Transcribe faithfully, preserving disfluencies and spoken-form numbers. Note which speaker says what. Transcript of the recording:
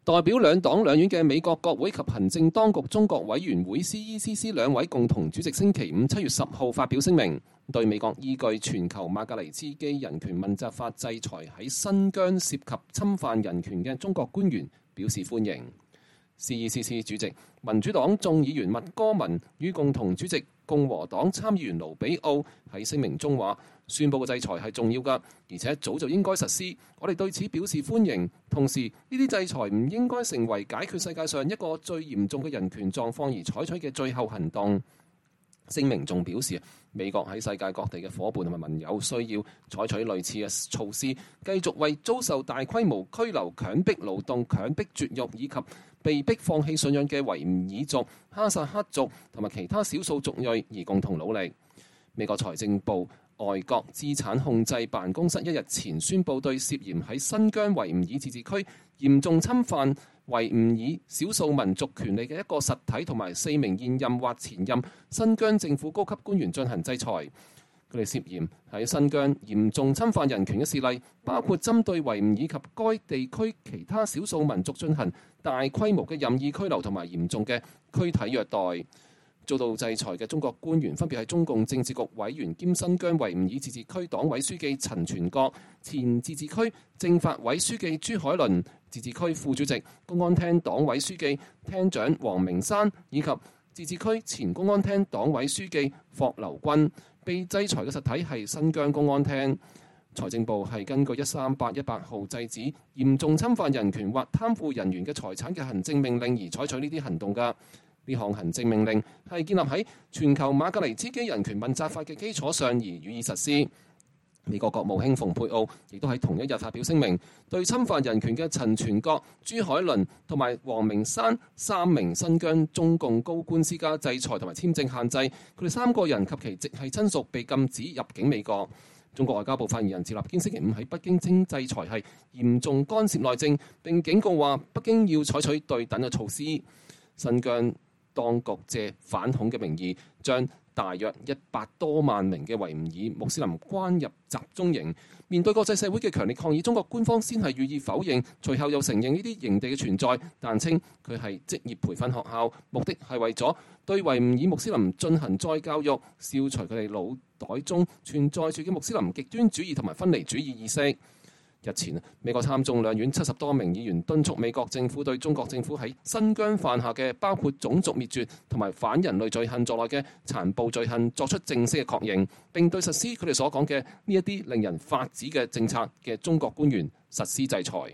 Speaker 1: 代表兩黨兩院嘅美國國會及行政當局中國委員會 C E C C 兩位共同主席星期五七月十號發表聲明，對美國依據全球馬格尼茨基人權問責法制裁喺新疆涉及侵犯人權嘅中國官員表示歡迎。C E C C 主席民主黨眾議員麥戈文與共同主席共和黨參議員盧比奧喺聲明中話：宣佈嘅制裁係重要㗎，而且早就應該實施。我哋對此表示歡迎。同時，呢啲制裁唔應該成為解決世界上一個最嚴重嘅人權狀況而採取嘅最後行動。聲明仲表示，美國喺世界各地嘅夥伴同埋盟友需要採取類似嘅措施，繼續為遭受大規模拘留、強迫勞動、強迫絕育以及被迫放棄信仰嘅維吾爾族、哈薩克族同埋其他少數族裔而共同努力。美國財政部外國資產控制辦公室一日前宣布，對涉嫌喺新疆維吾爾自治區嚴重侵犯維吾爾少數民族權利嘅一個實體同埋四名現任或前任新疆政府高級官員進行制裁。佢哋涉嫌喺新疆嚴重侵犯人權嘅事例，包括針對維吾爾及該地區其他少數民族進行大規模嘅任意拘留同埋嚴重嘅軀體虐待。遭到制裁嘅中國官員分別係中共政治局委員兼新疆維吾爾自治區黨委書記陳全國、前自治區政法委書記朱海倫、自治區副主席、公安廳黨委書記廳長黃明山以及自治區前公安廳黨委書記霍留軍。被制裁嘅實體係新疆公安廳。財政部係根據一三八一八號制止嚴重侵犯人權或貪腐人員嘅財產嘅行政命令而採取呢啲行動㗎。呢項行政命令係建立喺全球馬格尼茨基人權問責法嘅基礎上而予以實施。美國國務卿蓬佩奧亦都喺同一日發表聲明，對侵犯人權嘅陳全國、朱海倫同埋黃明山三名新疆中共高官施加制裁同埋簽證限制，佢哋三個人及其直系親屬被禁止入境美國。中國外交部發言人趙立堅星期五喺北京稱制裁係嚴重干涉內政，並警告話北京要採取對等嘅措施。新疆當局借反恐嘅名義，將大約一百多萬名嘅維吾爾穆斯林關入集中營。面對國際社會嘅強烈抗議，中國官方先係予以否認，隨後又承認呢啲營地嘅存在，但稱佢係職業培訓學校，目的係為咗對維吾爾穆斯林進行再教育，消除佢哋腦袋中存在住嘅穆斯林極端主義同埋分離主義意識。日前，美國參眾兩院七十多名議員敦促美國政府對中國政府喺新疆犯下嘅包括種族滅絕同埋反人類罪行在內嘅殘暴罪行作出正式嘅確認，並對實施佢哋所講嘅呢一啲令人髮指嘅政策嘅中國官員實施制裁。